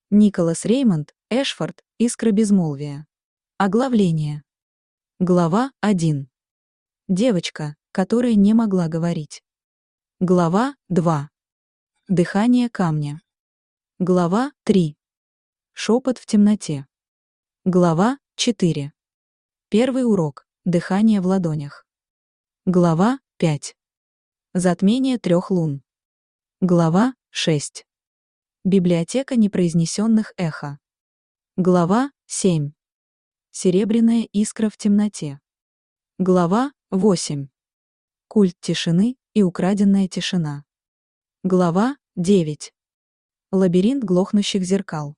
Николас Реймонд, Эшфорд, «Искра безмолвия». Оглавление. Глава 1. Девочка, которая не могла говорить. Глава 2. Дыхание камня. Глава 3. Шепот в темноте. Глава 4. Первый урок. Дыхание в ладонях. Глава 5. Затмение 3 лун. Глава 6. Библиотека непроизнесенных эхо. Глава 7. Серебряная искра в темноте. Глава 8. Культ тишины и украденная тишина. Глава 9. Лабиринт глохнущих зеркал.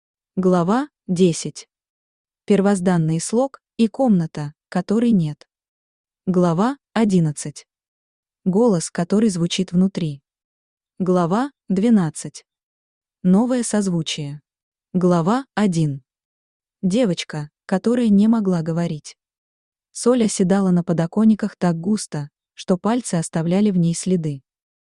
Глава 10. Первозданный слог и комната, которой нет. Глава 11. Голос, который звучит внутри. Глава 12. Новое созвучие. Глава 1. Девочка, которая не могла говорить. Соль оседала на подоконниках так густо, что пальцы оставляли в ней следы.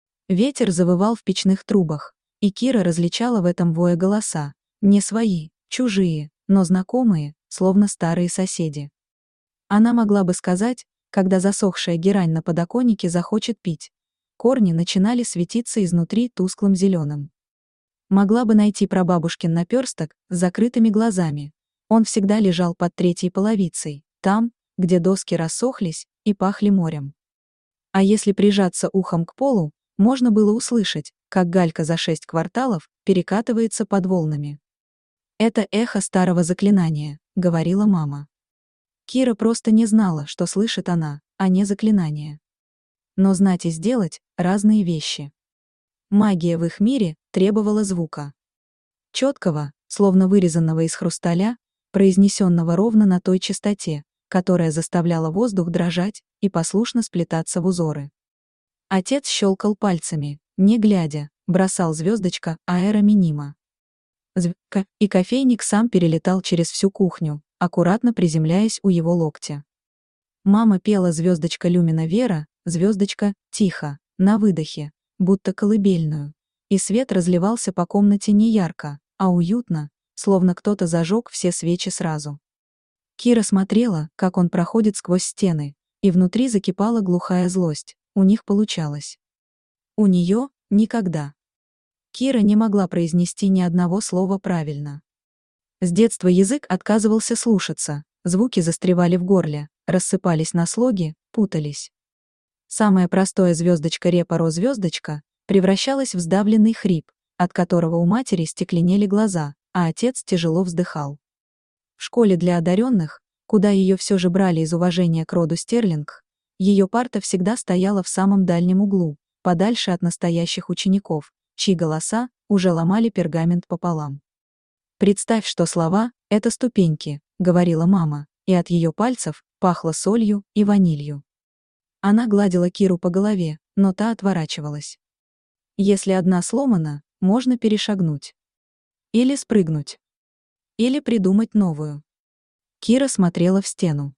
Ветер завывал в печных трубах, и Кира различала в этом вое голоса, не свои, чужие, но знакомые, словно старые соседи. Она могла бы сказать, когда засохшая герань на подоконнике захочет пить, корни начинали светиться изнутри тусклым зеленым. Могла бы найти прабабушкин наперсток с закрытыми глазами. Он всегда лежал под третьей половицей, там, где доски рассохлись и пахли морем. А если прижаться ухом к полу, можно было услышать, как галька за 6 кварталов перекатывается под волнами. «Это эхо старого заклинания», — говорила мама. Кира просто не знала, что слышит она, а не заклинание. Но знать и сделать — разные вещи. Магия в их мире требовала звука. Четкого, словно вырезанного из хрусталя, произнесенного ровно на той частоте, которая заставляла воздух дрожать и послушно сплетаться в узоры. Отец щелкал пальцами, не глядя, бросал звездочка аэроминима. Звка, и кофейник сам перелетал через всю кухню, аккуратно приземляясь у его локтя. Мама пела звездочка люмина вера, звездочка тихо, на выдохе, будто колыбельную, и свет разливался по комнате не ярко, а уютно, словно кто-то зажег все свечи сразу. Кира смотрела, как он проходит сквозь стены, и внутри закипала глухая злость, у них получалось. У нее — никогда. Кира не могла произнести ни одного слова правильно. С детства язык отказывался слушаться, звуки застревали в горле, рассыпались на слоги, путались. Самое простое звездочка репа-ро звездочка превращалась в сдавленный хрип, от которого у матери стекленели глаза, а отец тяжело вздыхал. В школе для одаренных, куда ее все же брали из уважения к роду Стерлинг, ее парта всегда стояла в самом дальнем углу, подальше от настоящих учеников, чьи голоса уже ломали пергамент пополам. «Представь, что слова — это ступеньки», — говорила мама, и от ее пальцев пахло солью и ванилью. Она гладила Киру по голове, но та отворачивалась. Если одна сломана, можно перешагнуть. Или спрыгнуть. Или придумать новую. Кира смотрела в стену.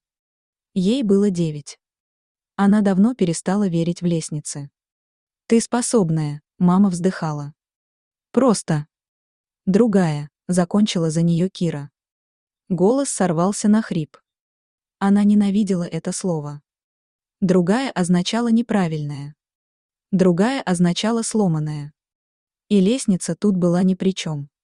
Ей было 9. Она давно перестала верить в лестницы. «Ты способная», — мама вздыхала. «Просто». «Другая», — закончила за нее Кира. Голос сорвался на хрип. Она ненавидела это слово. Другая означала неправильная. Другая означала сломанная. И лестница тут была ни при чем.